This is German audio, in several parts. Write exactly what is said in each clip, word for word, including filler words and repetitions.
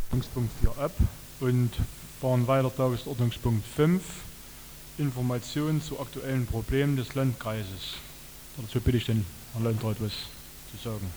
Punkt vier ab und fahren weiter Tagesordnungspunkt fünf, Informationen zu aktuellen Problemen des Landkreises. Dazu bitte ich den Herrn Landrat was zu sagen.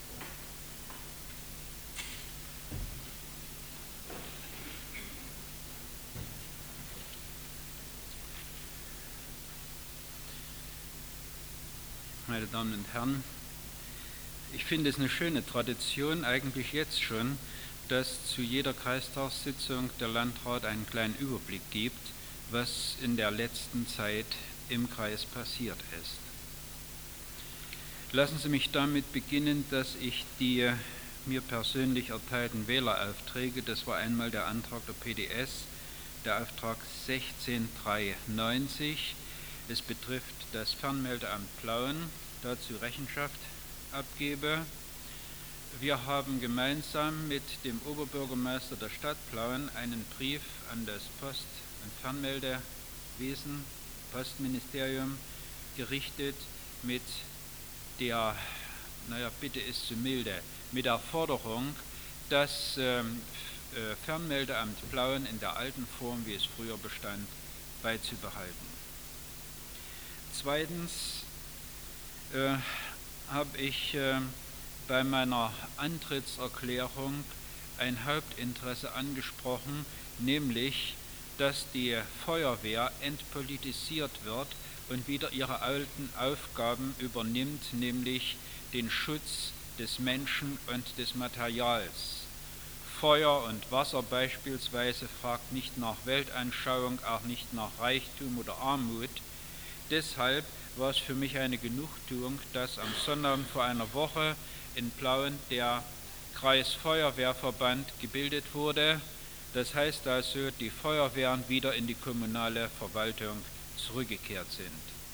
Meine Damen und Herren, ich finde es eine schöne Tradition, eigentlich jetzt schon, dass zu jeder Kreistagssitzung der Landrat einen kleinen Überblick gibt, was in der letzten Zeit im Kreis passiert ist. Lassen Sie mich damit beginnen, dass ich die mir persönlich erteilten Wähleraufträge, das war einmal der Antrag der P D S, der Auftrag sechzehn dreihundertneunzig, es betrifft das Fernmeldeamt Plauen, dazu Rechenschaft abgebe. Wir haben gemeinsam mit dem Oberbürgermeister der Stadt Plauen einen Brief an das Post- und Fernmeldewesen, Postministerium gerichtet mit der, naja, Bitte ist zu milde, mit der Forderung, das äh, Fernmeldeamt Plauen in der alten Form, wie es früher bestand, beizubehalten. Zweitens äh, habe ich äh, bei meiner Antrittserklärung ein Hauptinteresse angesprochen, nämlich, dass die Feuerwehr entpolitisiert wird und wieder ihre alten Aufgaben übernimmt, nämlich den Schutz des Menschen und des Materials. Feuer und Wasser beispielsweise fragt nicht nach Weltanschauung, auch nicht nach Reichtum oder Armut. Deshalb war es für mich eine Genugtuung, dass am Sonntag vor einer Woche in Plauen der Kreisfeuerwehrverband gebildet wurde. Das heißt also, die Feuerwehren wieder in die kommunale Verwaltung zurückgekehrt sind.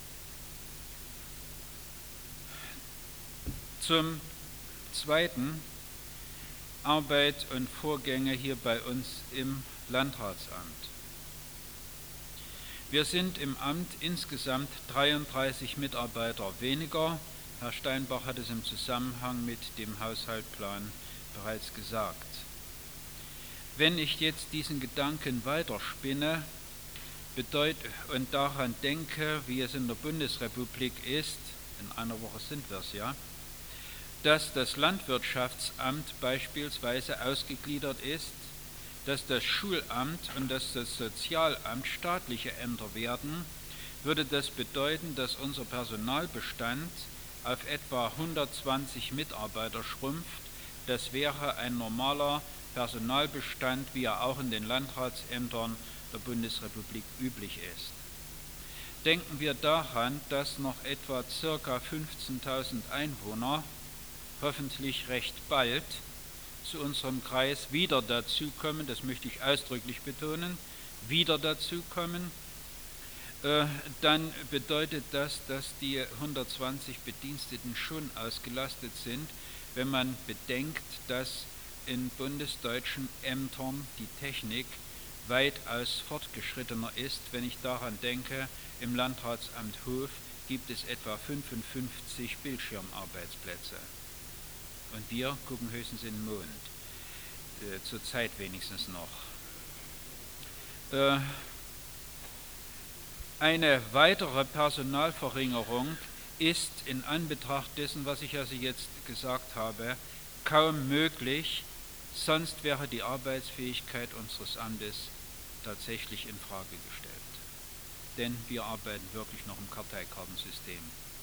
Zum Zweiten Arbeit und Vorgänge hier bei uns im Landratsamt. Wir sind im Amt insgesamt dreiunddreißig Mitarbeiter weniger. Herr Steinbach hat es im Zusammenhang mit dem Haushaltsplan bereits gesagt. Wenn ich jetzt diesen Gedanken weiterspinne bedeut, und daran denke, wie es in der Bundesrepublik ist, in einer Woche sind wir es ja, dass das Landwirtschaftsamt beispielsweise ausgegliedert ist, dass das Schulamt und dass das Sozialamt staatliche Ämter werden, würde das bedeuten, dass unser Personalbestand auf etwa hundertzwanzig Mitarbeiter schrumpft. Das wäre ein normaler Personalbestand, wie er auch in den Landratsämtern der Bundesrepublik üblich ist. Denken wir daran, dass noch etwa ca. fünfzehntausend Einwohner, hoffentlich recht bald, zu unserem Kreis wieder dazukommen, das möchte ich ausdrücklich betonen, wieder dazukommen, äh, dann bedeutet das, dass die hundertzwanzig Bediensteten schon ausgelastet sind, wenn man bedenkt, dass in bundesdeutschen Ämtern die Technik weitaus fortgeschrittener ist. Wenn ich daran denke, im Landratsamt Hof gibt es etwa fünfundfünfzig Bildschirmarbeitsplätze. Und wir gucken höchstens in den Mond, äh, zurzeit wenigstens noch. Äh, eine weitere Personalverringerung ist in Anbetracht dessen, was ich also jetzt gesagt habe, kaum möglich, sonst wäre die Arbeitsfähigkeit unseres Amtes tatsächlich in Frage gestellt. Denn wir arbeiten wirklich noch im Karteikartensystem.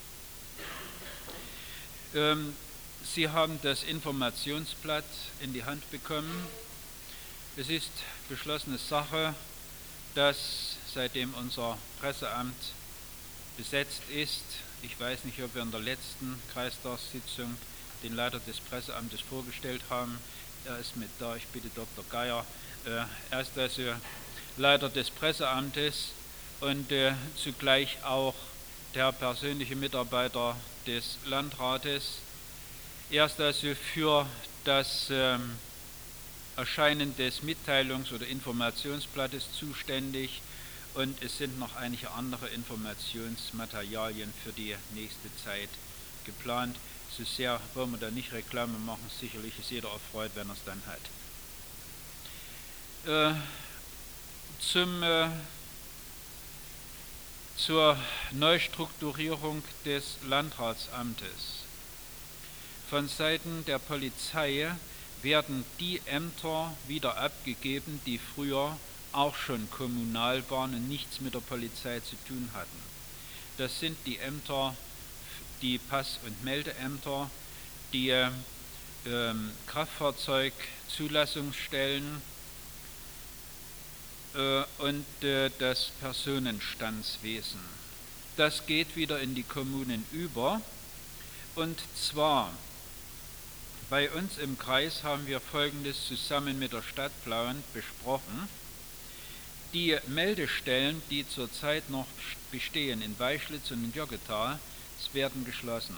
Ähm, Sie haben das Informationsblatt in die Hand bekommen. Es ist beschlossene Sache, dass seitdem unser Presseamt besetzt ist, ich weiß nicht, ob wir in der letzten Kreistagssitzung den Leiter des Presseamtes vorgestellt haben, er ist mit da, ich bitte Doktor Geier, äh, er ist also Leiter des Presseamtes und äh, zugleich auch der persönliche Mitarbeiter des Landrates. Er ist also für das ähm, Erscheinen des Mitteilungs- oder Informationsblattes zuständig und es sind noch einige andere Informationsmaterialien für die nächste Zeit geplant. So sehr wollen wir da nicht Reklame machen, sicherlich ist jeder erfreut, wenn er es dann hat. Äh, zum, äh, zur Neustrukturierung des Landratsamtes. Von Seiten der Polizei werden die Ämter wieder abgegeben, die früher auch schon kommunal waren und nichts mit der Polizei zu tun hatten. Das sind die Ämter, die Pass- und Meldeämter, die äh, Kraftfahrzeugzulassungsstellen äh, und äh, das Personenstandswesen. Das geht wieder in die Kommunen über, und zwar bei uns im Kreis haben wir Folgendes zusammen mit der Stadt Plauen besprochen. Die Meldestellen, die zurzeit noch bestehen in Weischlitz und in Jöggetal, werden geschlossen.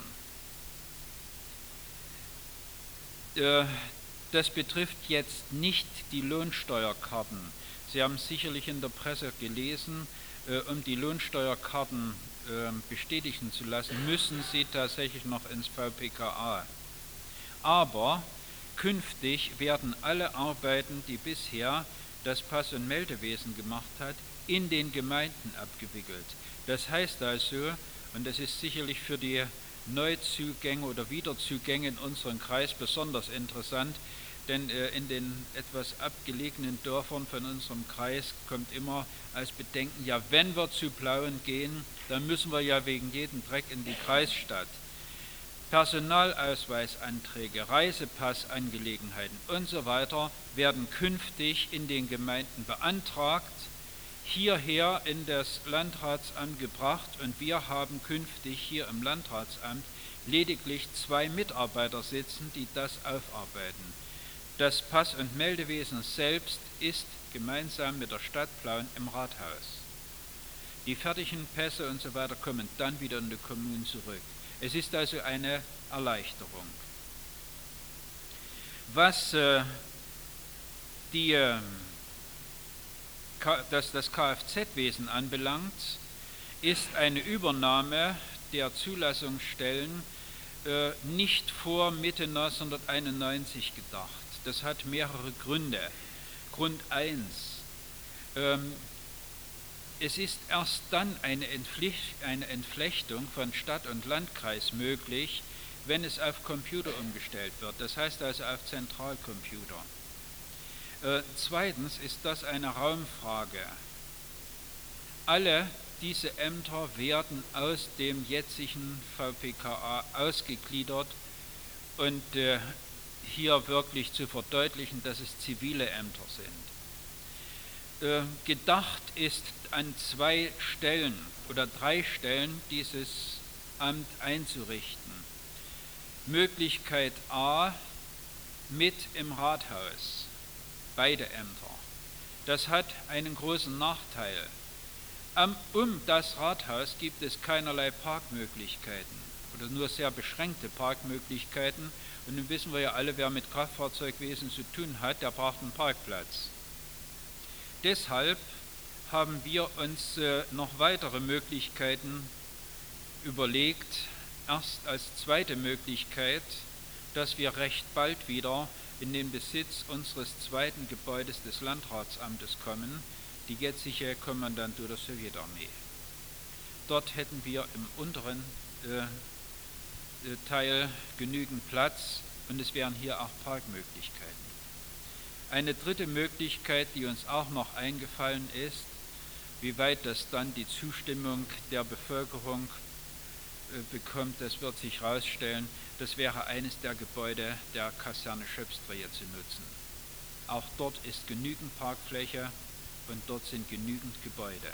Das betrifft jetzt nicht die Lohnsteuerkarten. Sie haben sicherlich in der Presse gelesen, um die Lohnsteuerkarten bestätigen zu lassen, müssen Sie tatsächlich noch ins V P K A. Aber künftig werden alle Arbeiten, die bisher das Pass- und Meldewesen gemacht hat, in den Gemeinden abgewickelt. Das heißt also, und das ist sicherlich für die Neuzugänge oder Wiederzugänge in unseren Kreis besonders interessant, denn äh, in den etwas abgelegenen Dörfern von unserem Kreis kommt immer als Bedenken, ja, wenn wir zu Plauen gehen, dann müssen wir ja wegen jedem Dreck in die Kreisstadt. Personalausweisanträge, Reisepassangelegenheiten und so weiter werden künftig in den Gemeinden beantragt, hierher in das Landratsamt gebracht, und wir haben künftig hier im Landratsamt lediglich zwei Mitarbeiter sitzen, die das aufarbeiten. Das Pass- und Meldewesen selbst ist gemeinsam mit der Stadt Plauen im Rathaus. Die fertigen Pässe und so weiter kommen dann wieder in die Kommunen zurück. Es ist also eine Erleichterung. Was äh, die, äh, das, das Kfz-Wesen anbelangt, ist eine Übernahme der Zulassungsstellen äh, nicht vor Mitte neunzehnhunderteinundneunzig gedacht. Das hat mehrere Gründe. Grund eins. Ähm, Es ist erst dann eine Entflechtung von Stadt und Landkreis möglich, wenn es auf Computer umgestellt wird, das heißt also auf Zentralcomputer. Äh, zweitens ist das eine Raumfrage. Alle diese Ämter werden aus dem jetzigen V P K A ausgegliedert, und äh, hier wirklich zu verdeutlichen, dass es zivile Ämter sind. Äh, gedacht ist an zwei Stellen oder drei Stellen dieses Amt einzurichten. Möglichkeit A, mit im Rathaus, beide Ämter. Das hat einen großen Nachteil. Am, um das Rathaus gibt es keinerlei Parkmöglichkeiten oder nur sehr beschränkte Parkmöglichkeiten, und nun wissen wir ja alle, wer mit Kraftfahrzeugwesen zu tun hat, der braucht einen Parkplatz. Deshalb haben wir uns äh, noch weitere Möglichkeiten überlegt. Erst als zweite Möglichkeit, dass wir recht bald wieder in den Besitz unseres zweiten Gebäudes des Landratsamtes kommen, die jetzige Kommandantur der Sowjetarmee. Dort hätten wir im unteren äh, Teil genügend Platz, und es wären hier auch Parkmöglichkeiten. Eine dritte Möglichkeit, die uns auch noch eingefallen ist, wie weit das dann die Zustimmung der Bevölkerung äh, bekommt, das wird sich herausstellen, das wäre eines der Gebäude der Kaserne Schöpstrehe zu nutzen. Auch dort ist genügend Parkfläche und dort sind genügend Gebäude.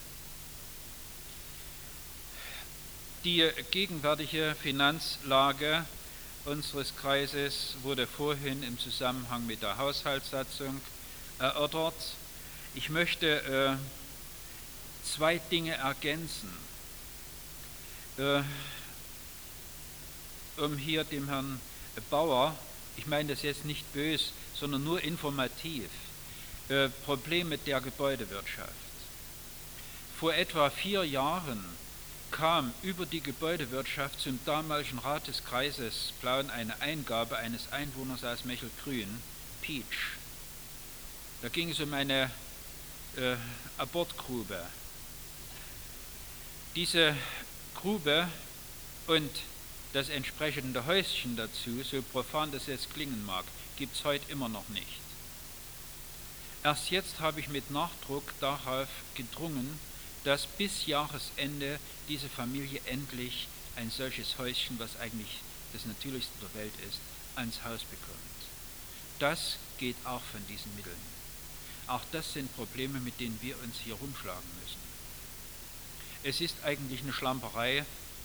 Die gegenwärtige Finanzlage unseres Kreises wurde vorhin im Zusammenhang mit der Haushaltssatzung erörtert. Ich möchte äh, zwei Dinge ergänzen, äh, um hier dem Herrn Bauer, ich meine das jetzt nicht böse, sondern nur informativ, äh, Probleme der Gebäudewirtschaft. Vor etwa vier Jahren kam über die Gebäudewirtschaft zum damaligen Rat des Kreises Plauen eine Eingabe eines Einwohners aus Mechelgrün, Pietsch. Da ging es um eine äh, Abortgrube. Diese Grube und das entsprechende Häuschen dazu, so profan das jetzt klingen mag, gibt es heute immer noch nicht. Erst jetzt habe ich mit Nachdruck darauf gedrungen, dass bis Jahresende diese Familie endlich ein solches Häuschen, was eigentlich das Natürlichste der Welt ist, ans Haus bekommt. Das geht auch von diesen Mitteln. Auch das sind Probleme, mit denen wir uns hier rumschlagen müssen. Es ist eigentlich eine Schlamperei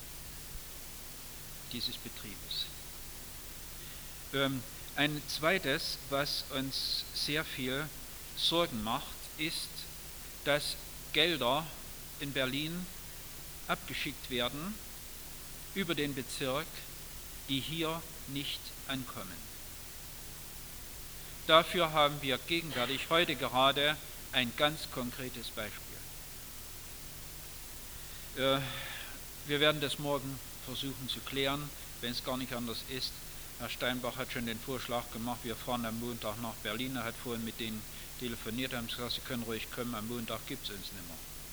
dieses Betriebes. Ähm, ein zweites, was uns sehr viel Sorgen macht, ist, dass Gelder in Berlin abgeschickt werden über den Bezirk, die hier nicht ankommen. Dafür haben wir gegenwärtig heute gerade ein ganz konkretes Beispiel. Äh, wir werden das morgen versuchen zu klären, wenn es gar nicht anders ist. Herr Steinbach hat schon den Vorschlag gemacht, wir fahren am Montag nach Berlin. Er hat vorhin mit denen telefoniert, haben gesagt, Sie können ruhig kommen, am Montag gibt es uns nicht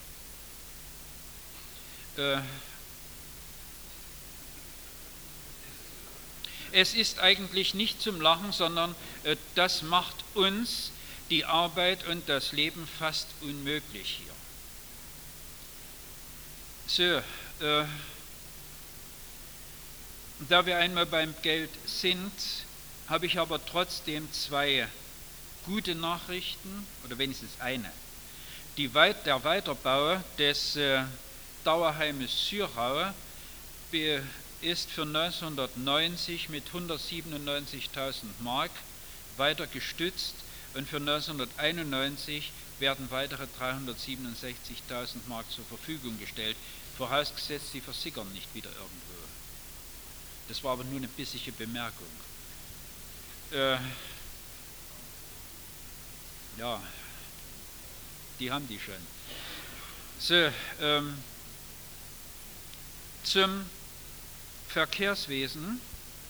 mehr. Äh, es ist eigentlich nicht zum Lachen, sondern äh, das macht uns die Arbeit und das Leben fast unmöglich hier. So, äh, da wir einmal beim Geld sind, habe ich aber trotzdem zwei gute Nachrichten, oder wenigstens eine. Die Weit- der Weiterbau des äh, Dauerheimes Syrau ist für neunzehnhundertneunzig mit hundertsiebenundneunzigtausend Mark weiter gestützt und für neunzehnhunderteinundneunzig werden weitere dreihundertsiebenundsechzigtausend Mark zur Verfügung gestellt, vorausgesetzt, sie versickern nicht wieder irgendwo. Das war aber nur eine bissige Bemerkung. Äh, ja, die haben die schon. So, ähm, zum Verkehrswesen.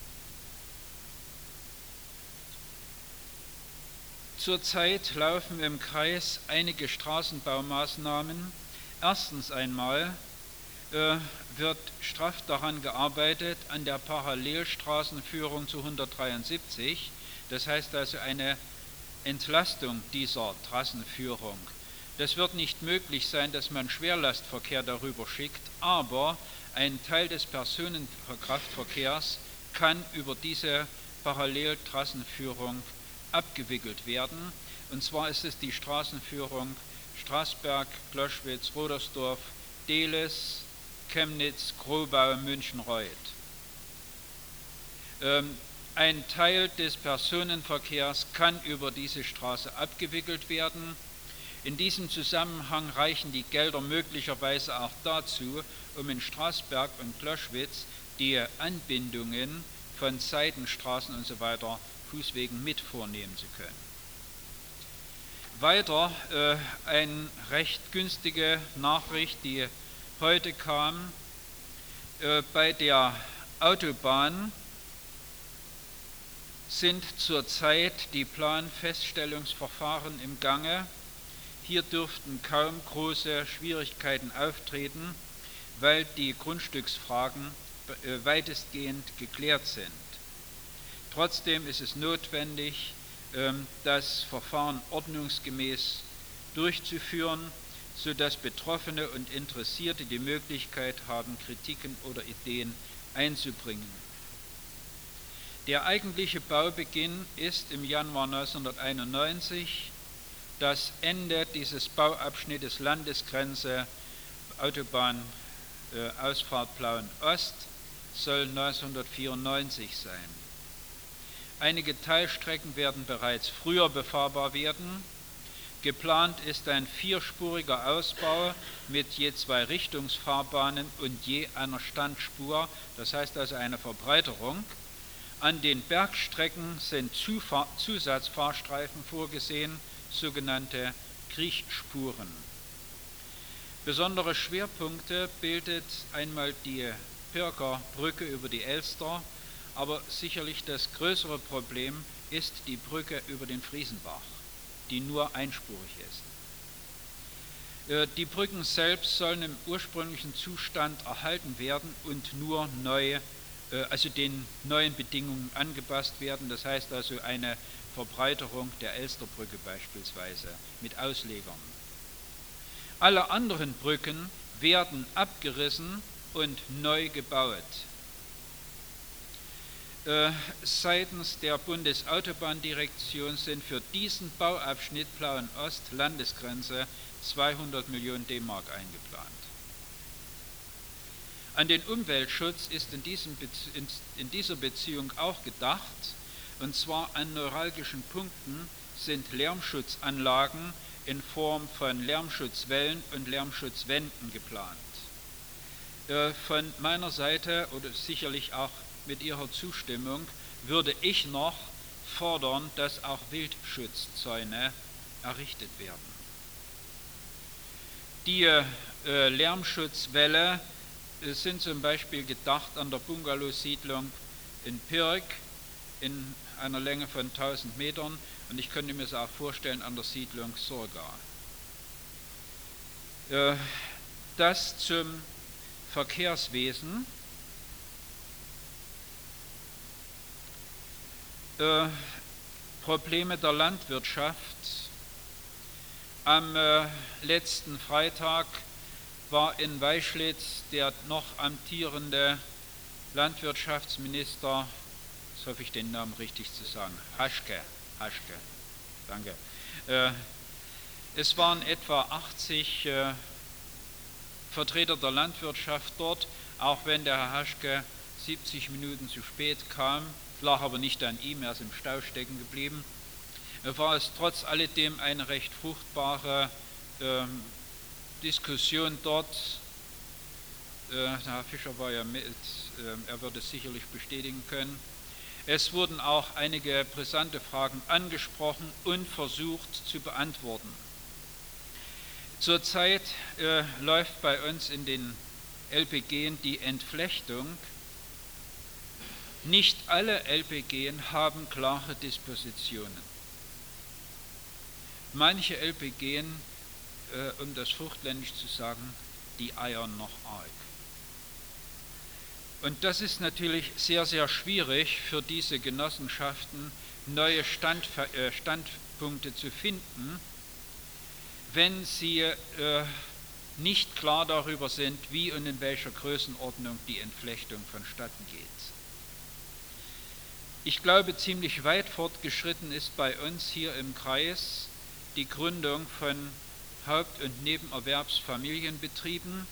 Zurzeit laufen im Kreis einige Straßenbaumaßnahmen. Erstens einmal äh, wird straff daran gearbeitet, an der Parallelstraßenführung zu hundertdreiundsiebzig. Das heißt also eine Entlastung dieser Trassenführung. Das wird nicht möglich sein, dass man Schwerlastverkehr darüber schickt, aber ein Teil des Personenkraftverkehrs kann über diese Paralleltrassenführung abgewickelt werden. Und zwar ist es die Straßenführung Straßberg, Gloschwitz, Rodersdorf, Dehles, Chemnitz, Grobau, München-Reuth. Ähm, ein Teil des Personenverkehrs kann über diese Straße abgewickelt werden. In diesem Zusammenhang reichen die Gelder möglicherweise auch dazu, um in Straßberg und Gloschwitz die Anbindungen von Seitenstraßen und so weiter Fußwegen mit vornehmen zu können. Weiter äh, eine recht günstige Nachricht, die heute kam. Äh, bei der Autobahn sind zurzeit die Planfeststellungsverfahren im Gange. Hier dürften kaum große Schwierigkeiten auftreten, weil die Grundstücksfragen äh, weitestgehend geklärt sind. Trotzdem ist es notwendig, äh, das Verfahren ordnungsgemäß durchzuführen, sodass Betroffene und Interessierte die Möglichkeit haben, Kritiken oder Ideen einzubringen. Der eigentliche Baubeginn ist im Januar neunzehnhunderteinundneunzig. Das Ende dieses Bauabschnittes Landesgrenze Autobahn äh, Ausfahrt Plauen-Ost soll neunzehnhundertvierundneunzig sein. Einige Teilstrecken werden bereits früher befahrbar werden. Geplant ist ein vierspuriger Ausbau mit je zwei Richtungsfahrbahnen und je einer Standspur, das heißt also eine Verbreiterung. An den Bergstrecken sind Zufahr- Zusatzfahrstreifen vorgesehen, sogenannte Kriechspuren. Besondere Schwerpunkte bildet einmal die Pirker Brücke über die Elster, aber sicherlich das größere Problem ist die Brücke über den Friesenbach, die nur einspurig ist. Äh, die Brücken selbst sollen im ursprünglichen Zustand erhalten werden und nur neu, äh, also den neuen Bedingungen angepasst werden. Das heißt also eine Verbreiterung der Elsterbrücke beispielsweise mit Auslegern. Alle anderen Brücken werden abgerissen und neu gebaut. Äh, seitens der Bundesautobahndirektion sind für diesen Bauabschnitt Plauen-Ost Landesgrenze zweihundert Millionen D-Mark eingeplant. An den Umweltschutz ist in, diesem Bezie- in, in dieser Beziehung auch gedacht, und zwar an neuralgischen Punkten sind Lärmschutzanlagen in Form von Lärmschutzwellen und Lärmschutzwänden geplant. Äh, von meiner Seite, oder sicherlich auch mit Ihrer Zustimmung, würde ich noch fordern, dass auch Wildschutzzäune errichtet werden. Die äh, Lärmschutzwälle äh, sind zum Beispiel gedacht an der Bungalow-Siedlung in Pirk in einer Länge von tausend Metern, und ich könnte mir es auch vorstellen an der Siedlung Sorga. Äh, das zum Verkehrswesen. Äh, Probleme der Landwirtschaft. Am äh, letzten Freitag war in Weischlitz der noch amtierende Landwirtschaftsminister, jetzt hoffe ich den Namen richtig zu sagen, Haschke, Haschke, danke. Äh, es waren etwa achtzig äh, Vertreter der Landwirtschaft dort, auch wenn der Herr Haschke siebzig Minuten zu spät kam, lag aber nicht an ihm, er ist im Stau stecken geblieben. War es trotz alledem eine recht fruchtbare äh, Diskussion dort. Äh, der Herr Fischer war ja mit, äh, er wird es sicherlich bestätigen können. Es wurden auch einige brisante Fragen angesprochen und versucht zu beantworten. Zurzeit äh, läuft bei uns in den L P G die Entflechtung. Nicht alle L P G haben klare Dispositionen. Manche L P G, äh, um das fruchtländisch zu sagen, die eiern noch arg. Und das ist natürlich sehr, sehr schwierig für diese Genossenschaften, neue Stand, äh, Standpunkte zu finden, wenn sie äh, nicht klar darüber sind, wie und in welcher Größenordnung die Entflechtung vonstatten geht. Ich glaube, ziemlich weit fortgeschritten ist bei uns hier im Kreis die Gründung von Haupt- und Nebenerwerbsfamilienbetrieben.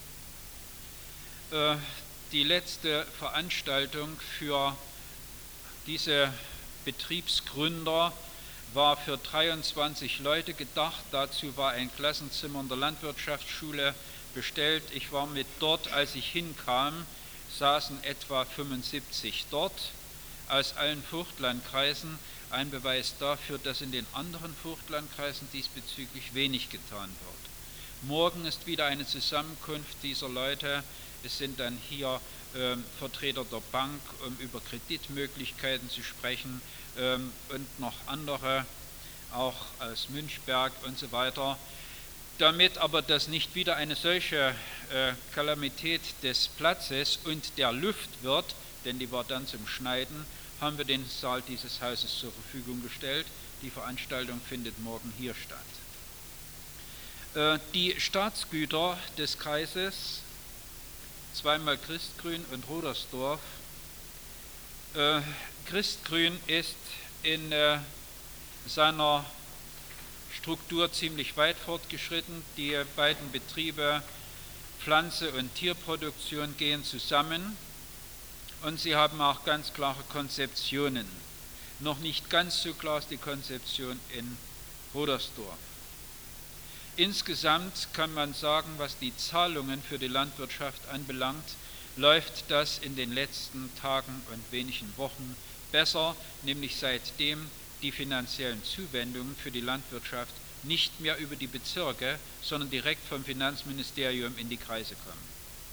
Äh, die letzte Veranstaltung für diese Betriebsgründer war für dreiundzwanzig Leute gedacht. Dazu war ein Klassenzimmer in der Landwirtschaftsschule bestellt. Ich war mit dort, als ich hinkam, saßen etwa fünfundsiebzig dort aus allen Vogtlandkreisen. Ein Beweis dafür, dass in den anderen Vogtlandkreisen diesbezüglich wenig getan wird. Morgen ist wieder eine Zusammenkunft dieser Leute. Es sind dann hier äh, Vertreter der Bank, um über Kreditmöglichkeiten zu sprechen, ähm, und noch andere, auch aus Münchberg und so weiter. Damit aber das nicht wieder eine solche äh, Kalamität des Platzes und der Luft wird, denn die war dann zum Schneiden, haben wir den Saal dieses Hauses zur Verfügung gestellt. Die Veranstaltung findet morgen hier statt. Äh, die Staatsgüter des Kreises, zweimal Christgrün und Rudersdorf. Äh, Christgrün ist in äh, seiner Struktur ziemlich weit fortgeschritten. Die beiden Betriebe Pflanze- und Tierproduktion gehen zusammen. Und sie haben auch ganz klare Konzeptionen. Noch nicht ganz so klar ist die Konzeption in Rudersdorf. Insgesamt kann man sagen, was die Zahlungen für die Landwirtschaft anbelangt, läuft das in den letzten Tagen und wenigen Wochen besser, nämlich seitdem die finanziellen Zuwendungen für die Landwirtschaft nicht mehr über die Bezirke, sondern direkt vom Finanzministerium in die Kreise kommen.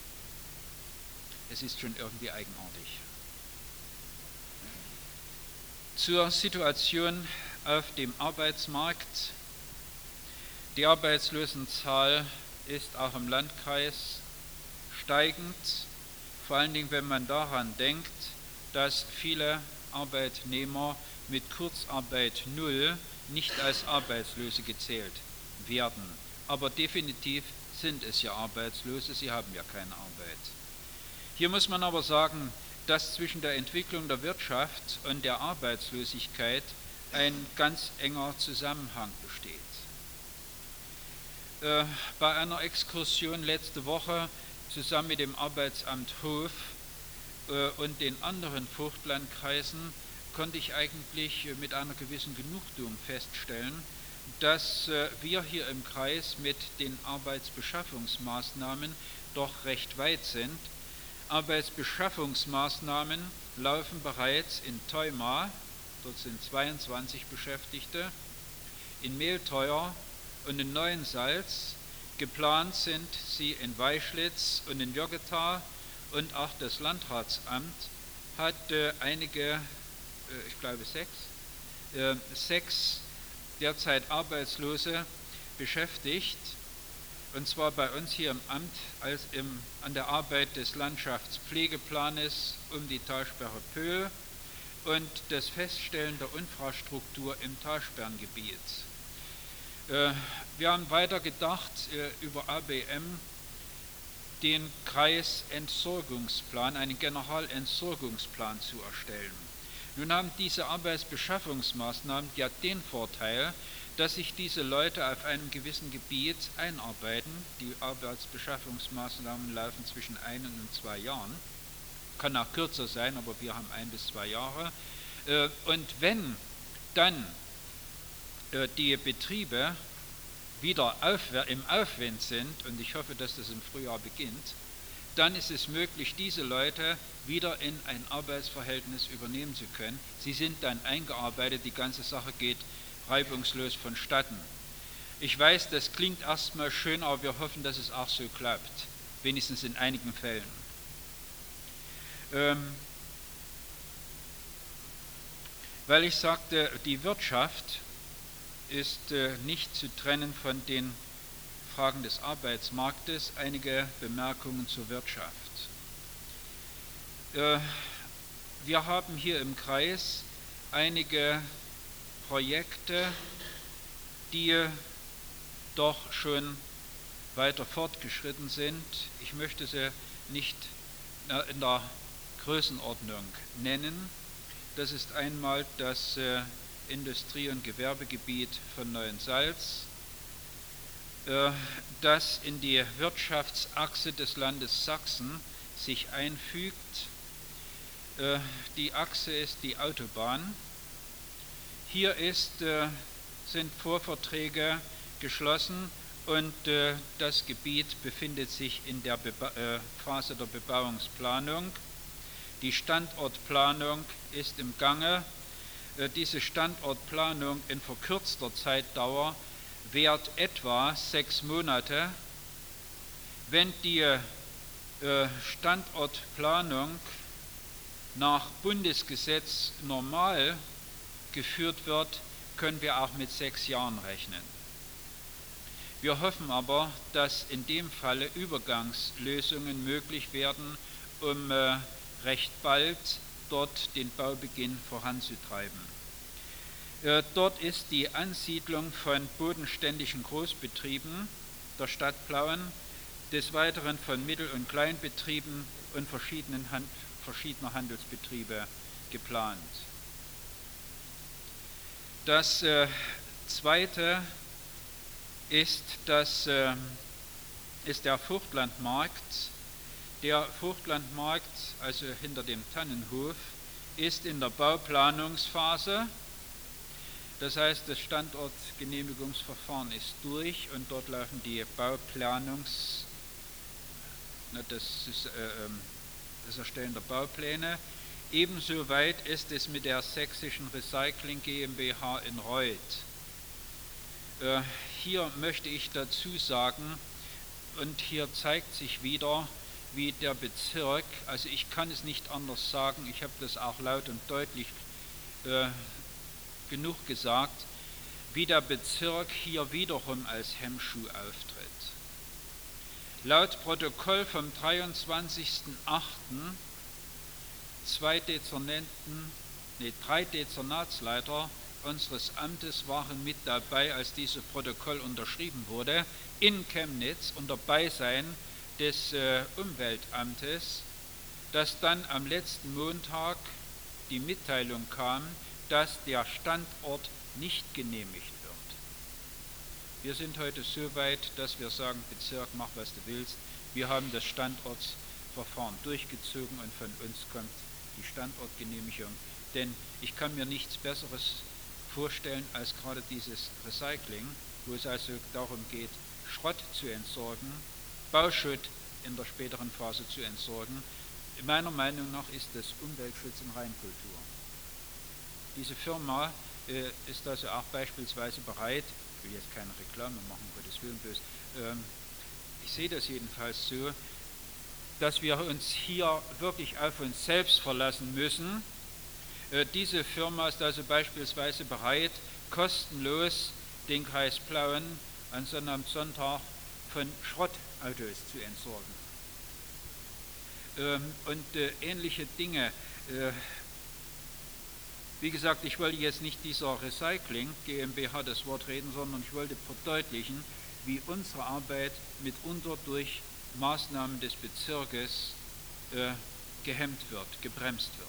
Es ist schon irgendwie eigenartig. Zur Situation auf dem Arbeitsmarkt. Die Arbeitslosenzahl ist auch im Landkreis steigend, vor allen Dingen, wenn man daran denkt, dass viele Arbeitnehmer mit Kurzarbeit null nicht als Arbeitslose gezählt werden. Aber definitiv sind es ja Arbeitslose, sie haben ja keine Arbeit. Hier muss man aber sagen, dass zwischen der Entwicklung der Wirtschaft und der Arbeitslosigkeit ein ganz enger Zusammenhang besteht. Äh, bei einer Exkursion letzte Woche zusammen mit dem Arbeitsamt Hof äh, und den anderen Vogtlandkreisen konnte ich eigentlich mit einer gewissen Genugtuung feststellen, dass äh, wir hier im Kreis mit den Arbeitsbeschaffungsmaßnahmen doch recht weit sind. Arbeitsbeschaffungsmaßnahmen laufen bereits in Theuma, dort sind zweiundzwanzig Beschäftigte, in Mehlteuer und in Neuensalz. Geplant sind sie in Weischlitz und in Jöggetal, und auch das Landratsamt hat äh, einige, äh, ich glaube sechs, äh, sechs derzeit Arbeitslose beschäftigt, und zwar bei uns hier im Amt als im, an der Arbeit des Landschaftspflegeplanes um die Talsperre Pöhl und das Feststellen der Infrastruktur im Talsperrengebiet. Äh, wir haben weiter gedacht, äh, über A B M den Kreisentsorgungsplan, einen Generalentsorgungsplan zu erstellen. Nun haben diese Arbeitsbeschaffungsmaßnahmen ja den Vorteil, dass sich diese Leute auf einem gewissen Gebiet einarbeiten. Die Arbeitsbeschaffungsmaßnahmen laufen zwischen einem und zwei Jahren. Kann auch kürzer sein, aber wir haben ein bis zwei Jahre. Und wenn dann die Betriebe wieder im Aufwind sind, und ich hoffe, dass das im Frühjahr beginnt, dann ist es möglich, diese Leute wieder in ein Arbeitsverhältnis übernehmen zu können. Sie sind dann eingearbeitet, die ganze Sache geht reibungslos vonstatten. Ich weiß, das klingt erstmal schön, aber wir hoffen, dass es auch so klappt, wenigstens in einigen Fällen. Ähm, weil ich sagte, die Wirtschaft ist äh, nicht zu trennen von den Fragen des Arbeitsmarktes, einige Bemerkungen zur Wirtschaft. Äh, wir haben hier im Kreis einige Projekte, die doch schon weiter fortgeschritten sind. Ich möchte sie nicht in der Größenordnung nennen. Das ist einmal das äh, Industrie- und Gewerbegebiet von Neuensalz, äh, das in die Wirtschaftsachse des Landes Sachsen sich einfügt. Äh, die Achse ist die Autobahn. Hier ist, äh, sind Vorverträge geschlossen und äh, das Gebiet befindet sich in der Beba äh, Phase der Bebauungsplanung. Die Standortplanung ist im Gange. Äh, diese Standortplanung in verkürzter Zeitdauer währt etwa sechs Monate. Wenn die äh, Standortplanung nach Bundesgesetz normal geführt wird, können wir auch mit sechs Jahren rechnen. Wir hoffen aber, dass in dem Falle Übergangslösungen möglich werden, um äh, recht bald dort den Baubeginn voranzutreiben. Äh, dort ist die Ansiedlung von bodenständischen Großbetrieben der Stadt Plauen, des Weiteren von Mittel- und Kleinbetrieben und verschiedenen Hand, verschiedener Handelsbetriebe geplant. Das äh, zweite ist, das, äh, ist der Vogtlandmarkt. Der Vogtlandmarkt, also hinter dem Tannenhof, ist in der Bauplanungsphase. Das heißt, das Standortgenehmigungsverfahren ist durch und dort laufen die Bauplanungs, na, das, ist, äh, das Erstellen der Baupläne. Ebenso weit ist es mit der Sächsischen Recycling GmbH in Reuth. Äh, hier möchte ich dazu sagen, und hier zeigt sich wieder, wie der Bezirk, also ich kann es nicht anders sagen, ich habe das auch laut und deutlich äh, genug gesagt, wie der Bezirk hier wiederum als Hemmschuh auftritt. Laut Protokoll vom dreiundzwanzigsten achten zwei Dezernenten, nee, drei Dezernatsleiter unseres Amtes waren mit dabei, als dieses Protokoll unterschrieben wurde, in Chemnitz unter Beisein des äh, Umweltamtes, dass dann am letzten Montag die Mitteilung kam, dass der Standort nicht genehmigt wird. Wir sind heute so weit, dass wir sagen, Bezirk, mach was du willst. Wir haben das Standortsverfahren durchgezogen und von uns kommt die Standortgenehmigung. Denn ich kann mir nichts Besseres vorstellen als gerade dieses Recycling, wo es also darum geht, Schrott zu entsorgen, Bauschutt in der späteren Phase zu entsorgen. Meiner Meinung nach ist das Umweltschutz in Reinkultur. Diese Firma äh, ist also auch beispielsweise bereit, ich will jetzt keine Reklame machen, um Gottes Willen bloß, ähm, ich sehe das jedenfalls so, dass wir uns hier wirklich auf uns selbst verlassen müssen. Äh, diese Firma ist also beispielsweise bereit, kostenlos den Kreis Plauen an so einem Sonntag von Schrottautos zu entsorgen. Ähm, und äh, ähnliche Dinge. Äh, wie gesagt, ich wollte jetzt nicht dieser Recycling GmbH das Wort reden, sondern ich wollte verdeutlichen, wie unsere Arbeit mitunter durch Maßnahmen des Bezirkes äh, gehemmt wird, gebremst wird.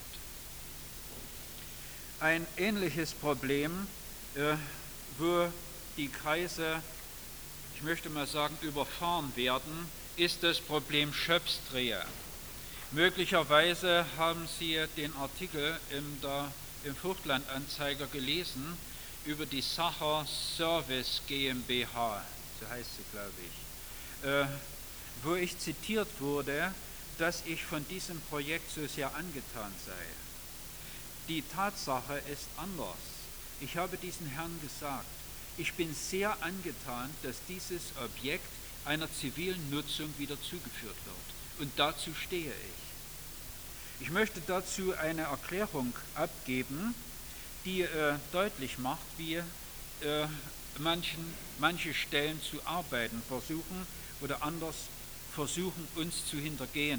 Ein ähnliches Problem, äh, wo die Kreise, ich möchte mal sagen, überfahren werden, ist das Problem Schöpsdrehe. Möglicherweise haben Sie den Artikel in der, im Vogtland-Anzeiger gelesen über die Sacher Service GmbH, so heißt sie, glaube ich, äh, wo ich zitiert wurde, dass ich von diesem Projekt so sehr angetan sei. Die Tatsache ist anders. Ich habe diesen Herrn gesagt, ich bin sehr angetan, dass dieses Objekt einer zivilen Nutzung wieder zugeführt wird. Und dazu stehe ich. Ich möchte dazu eine Erklärung abgeben, die äh, deutlich macht, wie äh, manchen, manche Stellen zu arbeiten versuchen oder anders versuchen, uns zu hintergehen.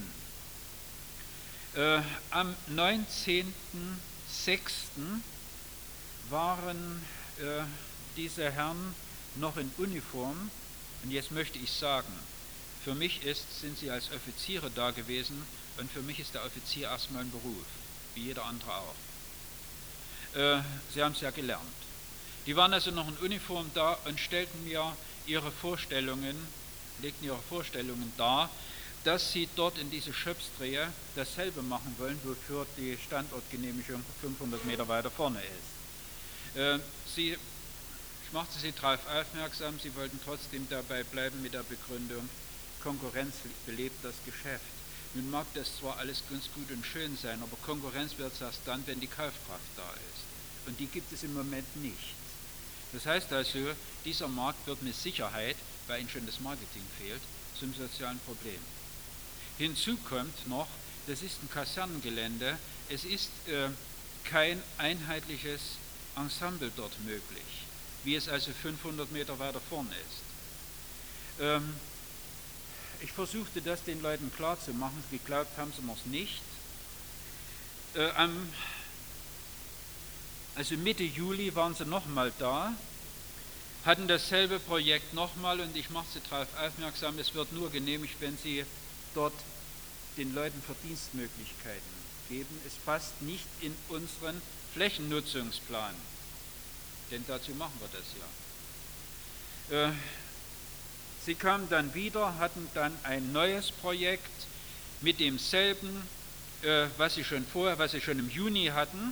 Äh, am neunzehnten sechsten waren äh, diese Herren noch in Uniform, und jetzt möchte ich sagen, für mich ist, sind sie als Offiziere da gewesen und für mich ist der Offizier erstmal ein Beruf, wie jeder andere auch. Äh, sie haben es ja gelernt. Die waren also noch in Uniform da und stellten mir ihre Vorstellungen, legten ihre Vorstellungen dar, dass sie dort in diese Schöpsdrehe dasselbe machen wollen, wofür die Standortgenehmigung fünfhundert Meter weiter vorne ist. Äh, sie, ich machte sie darauf aufmerksam, sie wollten trotzdem dabei bleiben mit der Begründung, Konkurrenz belebt das Geschäft. Nun mag das zwar alles ganz gut und schön sein, aber Konkurrenz wird es erst dann, wenn die Kaufkraft da ist. Und die gibt es im Moment nicht. Das heißt also, dieser Markt wird mit Sicherheit, weil ihnen schon das Marketing fehlt, zum sozialen Problem. Hinzu kommt noch, das ist ein Kasernengelände, es ist äh, kein einheitliches Ensemble dort möglich, wie es also fünfhundert Meter weiter vorne ist. Ähm, ich versuchte das den Leuten klarzumachen, geglaubt haben sie mir es nicht. Äh, am, also Mitte Juli waren sie nochmal da, hatten dasselbe Projekt nochmal und ich mache sie darauf aufmerksam, es wird nur genehmigt, wenn sie dort den Leuten Verdienstmöglichkeiten geben. Es passt nicht in unseren Flächennutzungsplan, denn dazu machen wir das ja. Äh, sie kamen dann wieder, hatten dann ein neues Projekt mit demselben, äh, was sie schon vorher, was sie schon im Juni hatten.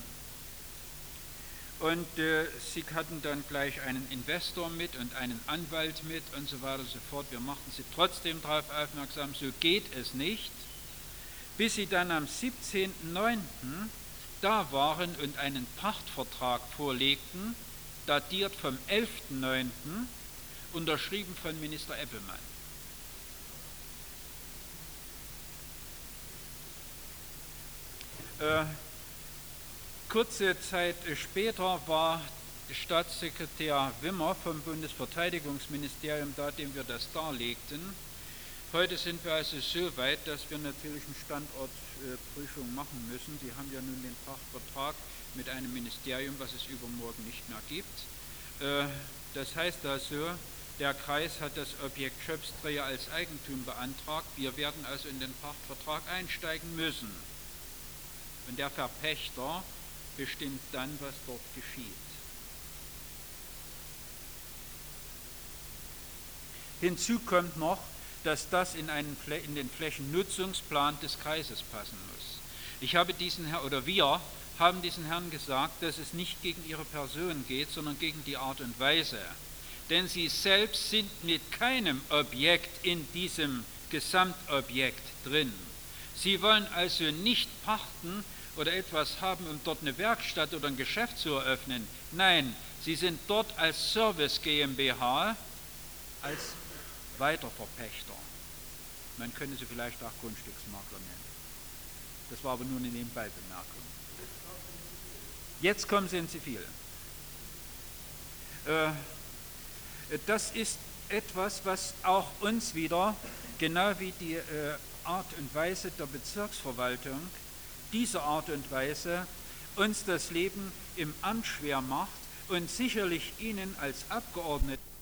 Und äh, sie hatten dann gleich einen Investor mit und einen Anwalt mit und so weiter und so fort. Wir machten sie trotzdem darauf aufmerksam, so geht es nicht, bis sie dann am siebzehnten neunten da waren und einen Pachtvertrag vorlegten, datiert vom elften neunten, unterschrieben von Minister Eppelmann. Äh, kurze Zeit später war Staatssekretär Wimmer vom Bundesverteidigungsministerium da, dem wir das darlegten. Heute sind wir also so weit, dass wir natürlich eine Standortprüfung machen müssen. Sie haben ja nun den Pachtvertrag mit einem Ministerium, was es übermorgen nicht mehr gibt. Das heißt also, der Kreis hat das Objekt Schöpstrehe als Eigentum beantragt. Wir werden also in den Pachtvertrag einsteigen müssen. Und der Verpächter bestimmt dann, was dort geschieht. Hinzu kommt noch, dass das in, einen, in den Flächennutzungsplan des Kreises passen muss. Ich habe diesen Herrn, oder wir haben diesen Herrn gesagt, dass es nicht gegen ihre Person geht, sondern gegen die Art und Weise. Denn sie selbst sind mit keinem Objekt in diesem Gesamtobjekt drin. Sie wollen also nicht pachten oder etwas haben, um dort eine Werkstatt oder ein Geschäft zu eröffnen. Nein, sie sind dort als Service GmbH, als Weiterverpächter. Man könnte sie vielleicht auch Grundstücksmakler nennen. Das war aber nur eine Nebenbeibemerkung. Jetzt kommen sie in Zivil. Äh, das ist etwas, was auch uns wieder, genau wie die äh, Art und Weise der Bezirksverwaltung, diese Art und Weise uns das Leben im Amt schwer macht und sicherlich Ihnen als Abgeordneten